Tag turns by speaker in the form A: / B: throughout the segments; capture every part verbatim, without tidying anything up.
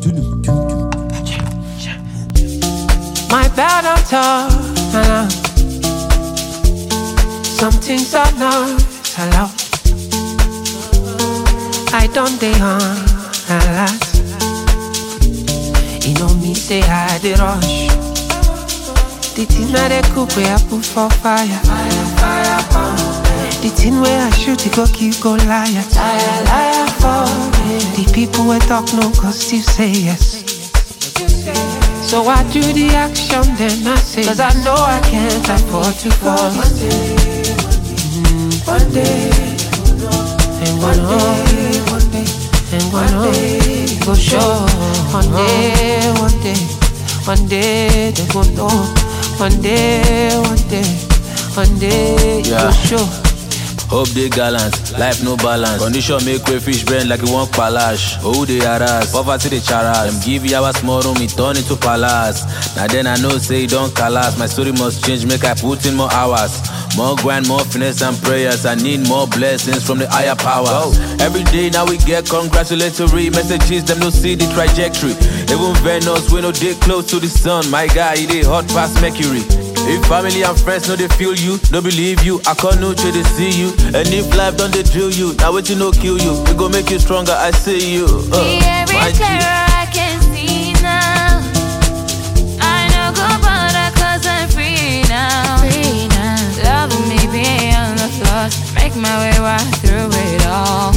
A: My bad on top, uh, some things are not allowed. I don't dey on a lot. You know me say I dey rush. The thing that I cook where I put for fire. Fire, fire, fire. The thing where I shoot it go keep go liar. Liar, liar for me. The people where talk no cause still say yes. So I do the action then I say, cause I know I can't afford to fall. One day, mm, one day, and one day, one day, and one day, go show. One day, one day, one day, they go know. One day, one day, one day, you go show.
B: Hope they gallant, life no balance. Condition make way fish bend like it won't palash. Oh, they harass, poverty they charas. Them give you our small room, it turn into palace. Now then I know say don't collapse. My story must change, make I put in more hours. More grind, more finesse and prayers. I need more blessings from the higher power. Every day now we get congratulatory messages, them no see the trajectory. Even Venus, we no dey close to the sun. My guy, he dey hot past Mercury. If family and friends know they feel you, no believe you, I can't know they see you. And if life don't they drill you, now wait to no kill you. It go make you stronger, I see you. Uh,
C: the air is clearer, I can see now. I know go bother cause I'm free now. Free now. Loving me beyond the flaws, make my way right through it all.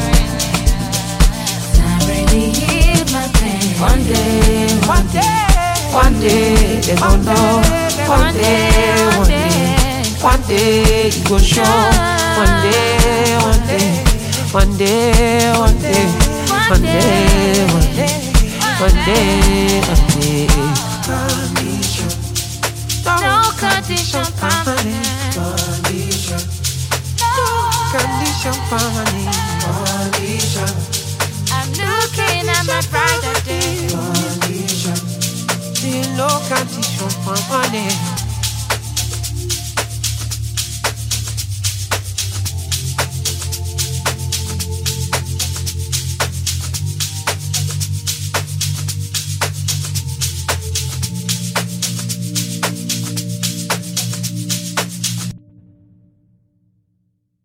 C: I really heal my pain.
A: One day, one day, one day, they gon' know. One day, one day, one day, you go show. One day, one day, one day, one day, one day, one day, one day, one day. Condition,
C: no condition permanent.
A: Condition, no condition permanent. Condition,
C: I'm looking at my brighter day.
A: Condition, no condition permanent.